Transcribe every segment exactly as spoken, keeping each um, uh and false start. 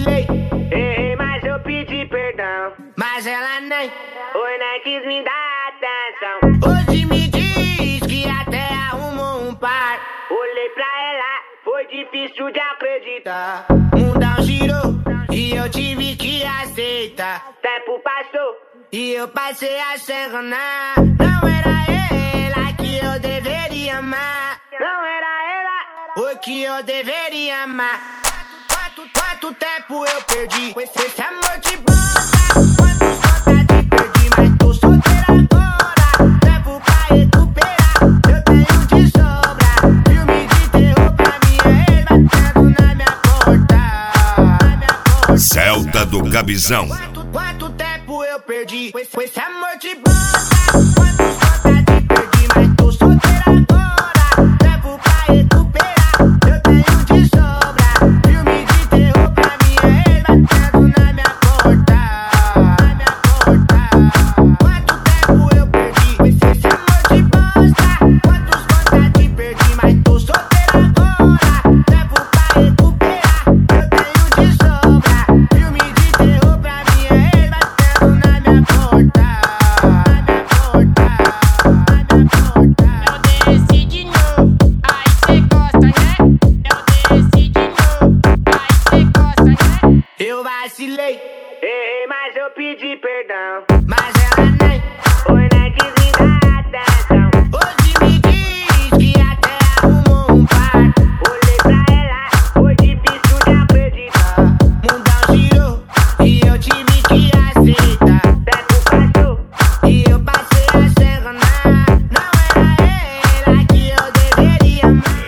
vacilei, errei, mas eu pedi perdão. Mas ela nem, oi, nem quis me dar atenção. Hoje me diz que até arrumou um par. Olhei pra ela, foi difícil de acreditar. Mundão girou e eu tive que aceitar. Tempo passou e eu passei a se enganar. Não era ela que eu deveria amar. Não era ela o que eu deveria amar. Quanto, quanto tempo eu perdi com esse, esse amor de bosta. Quantos vontades perdi, mas tô solteira agora. Tempo pra recuperar, eu tenho de sobra. Filme de terror pra mim é ele batendo na minha porta, na minha porta. Celta do Gabizão. Quanto, quanto tempo eu perdi com esse, com esse amor de bosta. Quantos vontades perdi, mas tô solteira agora. Tempo pra recuperar, eu tenho de sobra. Filme de terror pra mim é ele batendo na minha porta, na minha porta. Quanto tempo eu perdi com esse, esse amor de bosta. Quantos vontades perdi, mas tô solteira agora. Tempo pra recuperar, eu tenho de sobra. Filme de terror pra mim é ele batendo na minha porta, na minha porta, na minha porta. Eu desci de novo, aí cê gosta, né? Eu desci de novo, aí cê gosta, né? Eu vacilei, errei, mas eu pedi perdão. Mas ela nem, oi, nem quis me dar atenção. Hoje me diz que até arrumou um par. Olhei pra ela, foi difícil de acreditar. Mundão girou e eu tive que aceitar. Tempo passou e eu passei a se enganar. Não era ela que eu deveria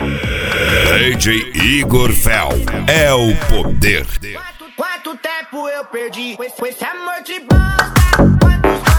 amar. D J Igor Fel é o poder. Quanto, quanto tempo eu perdi com esse, com esse amor de bosta. Quantos